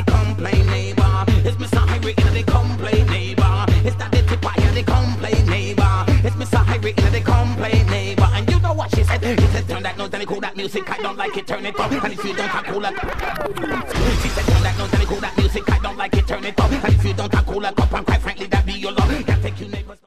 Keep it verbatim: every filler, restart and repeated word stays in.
complain neighbor. It's Mister Hyrie in the complain neighbor. It's that the tipper in the complain neighbor. It's Mister Hyrie in the complain neighbor. And you know what she said? He said turn that nose and cool that music. I don't like it, turn it up. And if you don't have cool up, she said turn that nose and cool that music. I don't like it, turn it up. And if you don't have cool up, and quite frankly that be your love. Can't take you neighbors.